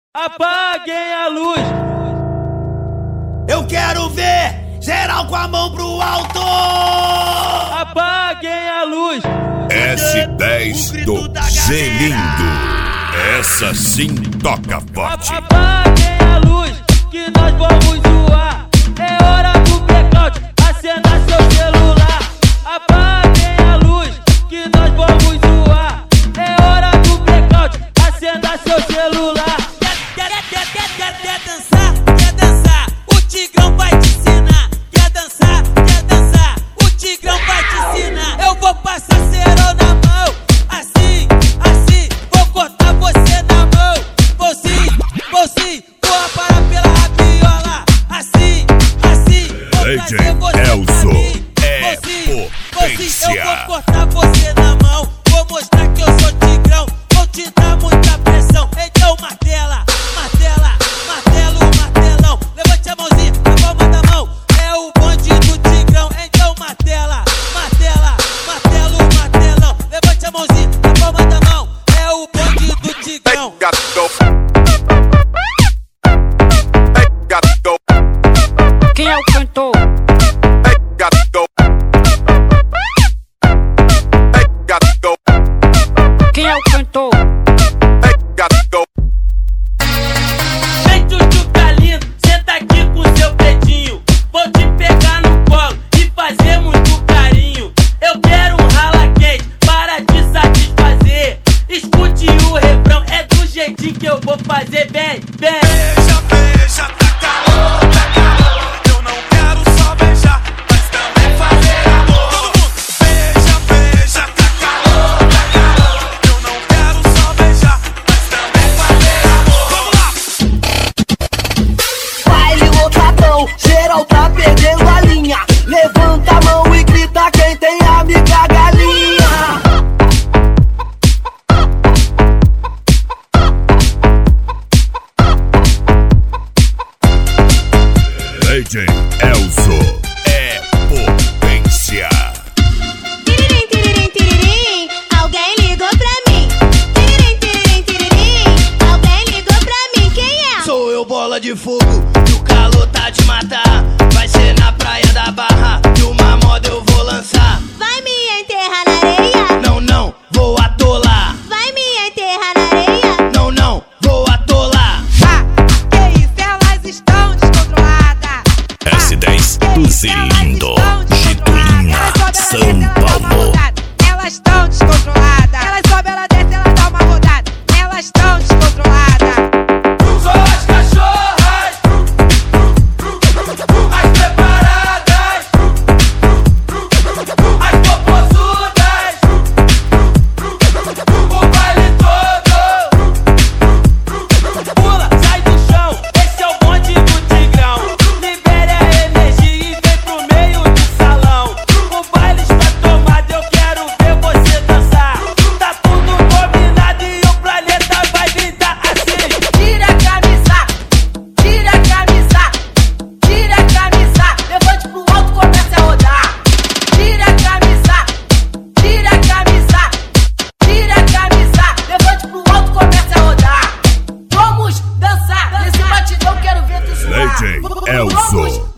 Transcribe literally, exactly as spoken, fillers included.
Apaguem a luz. Eu quero ver geral com a mão pro alto. Apaguem a luz. S dez do Gelindo. Essa sim toca forte. Apaguem a luz que nós vamos zoar. É hora do blackout, acenda seu celular. Apaguem a luz que nós vamos zoar. É hora do blackout, acenda seu celular. Quer, quer, quer, quer, quer, quer dançar? Quer dançar? O Tigrão vai te ensinar. Quer dançar? Quer dançar? O Tigrão vai te ensinar. Eu vou passar cerol na mão, assim, assim. Vou cortar você na mão, vou sim, vou sim. Vou aparar pela rabiola, assim, assim. Vou trazer você Elzo pra mim, é vou sim, vou sim. Eu vou potência. cortar você na mão, vou mostrar que eu sou Tigrão. Vou te dar muita pressão, então martela. Martela, martelo, martelão. Levante a mãozinha, a palma da mão. É o bonde do Tigrão, então martela. Martela, martelo, martelão. Levante a mãozinha, a palma da mão. É o bonde do Tigrão. Quem é o cantor? Quem é o cantor? Vem, tchutchuca lindo, senta aqui com seu dedinho. Vou te pegar no colo e fazer muito carinho. Eu quero um rala quente para te satisfazer. Escute o refrão, é do jeitinho que eu vou fazer. Vem, vem. Beija, beija, tá calor, tá calor. Eu não quero só beijar, mas também fazer amor. Todo mundo. Beija, beija, tá calor, tá calor. Eu não quero só beijar, mas também fazer amor. Vamos lá! Baile lotadão, geral tá perdendo a linha. Levanta a mão e grita quem tem amiga galinha. D J Elzo é potência. Tiririm, tiririm, tiririm, alguém ligou pra mim. Tiririm, tiririm, tiririm, alguém ligou pra mim. Quem é? Sou eu, bola de fogo, e o calor tá de matar. Vai ser na praia da Barra, e uma moda eu vou lançar. Vai me enterrar na areia? Não, não, vou atolar. Vai me enterrar na areia? Não, não, vou atolar. Ah, que isso, elas estão descontroladas. S dez do Gelindo, Getulina, São Paulo. Elas estão descontroladas. Elas sobem, ela desce, elas dão uma rodada. Elas estão descontroladas. Só as cachorras, as preparadas, as popozudas, o baile todo. Pula, sai do chão, esse é o bonde do Tigrão. Libere a energia e vem pro meio do salão. O baile está tomado, eu quero ver você dançar. Tá tudo combinado e o planeta vai gritar assim. Tira a camisa, tira a camisa, tira a camisa. Levante pro alto, comece a rodar. Tira a camisa, tira a camisa, tira a camisa. Levante pro alto, comece a rodar. Vamos dançar nesse batidão, quero ver tu suar. D J Elzo